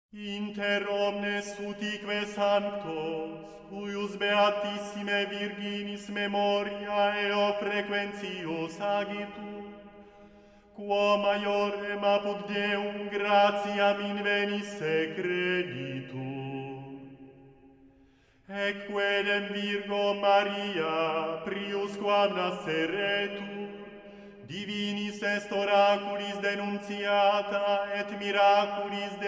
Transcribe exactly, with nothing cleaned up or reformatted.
Inter omnes utique sanctos, huius beatissime Virginis memoria eo frequentio sagitur, quo maiorem apud Deum gratiam invenisse creditur. Equedem Virgo Maria, prius quam nasceretur, divinis est oraculis denunciata et miraculis